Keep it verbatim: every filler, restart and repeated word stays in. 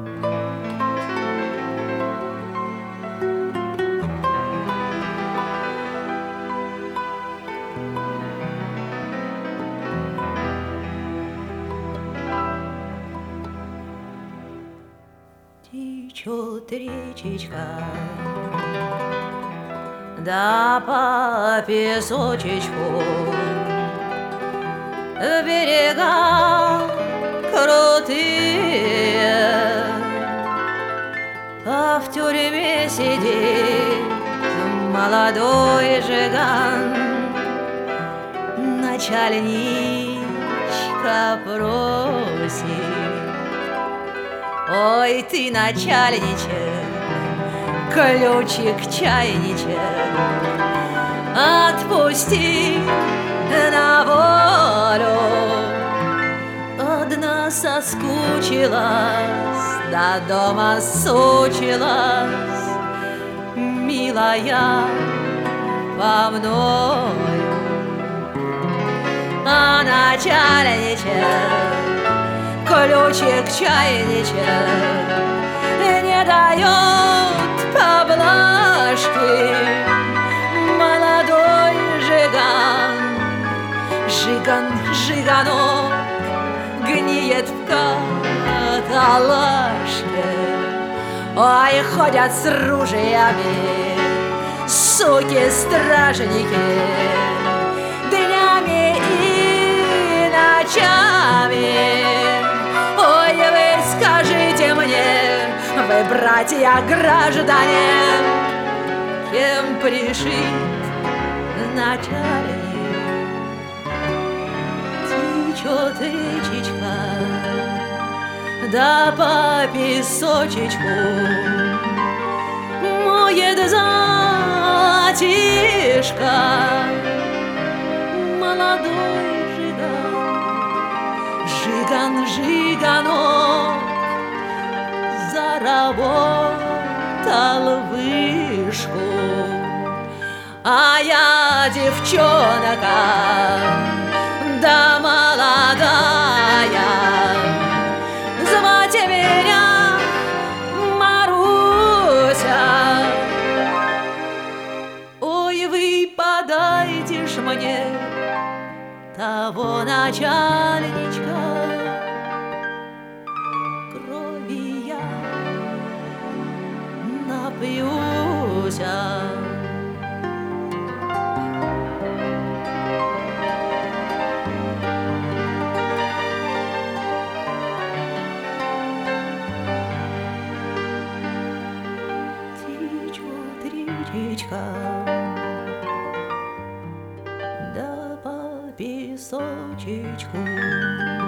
Течет речечка, да по песочечку, в берега крутые, а в тюрьме сидит молодой жиган. Начальничка просит: ой, ты, начальничек, ключик чайничек, отпусти на волю. Одна соскучилась, до дома сучилась, милая, по мною. А начальничек, ключик чайничек, не дает поблажки. Молодой жиган, жиган, жиганок, гниет в каталажке. Ой, ходят с ружьями суки-стражники, днями и ночами. Ой, вы скажите мне, вы, братья граждане, кем пришит начальник? Течет речечка, да по песочечку, моет затишка. Молодой жиган, жиганок, заработал вышку. А я девчонка, да молодая, звать меня Маруся. Ой, вы подайте ж мне того начальничка, крови я напьюся. Течет речечка, да по песочечку.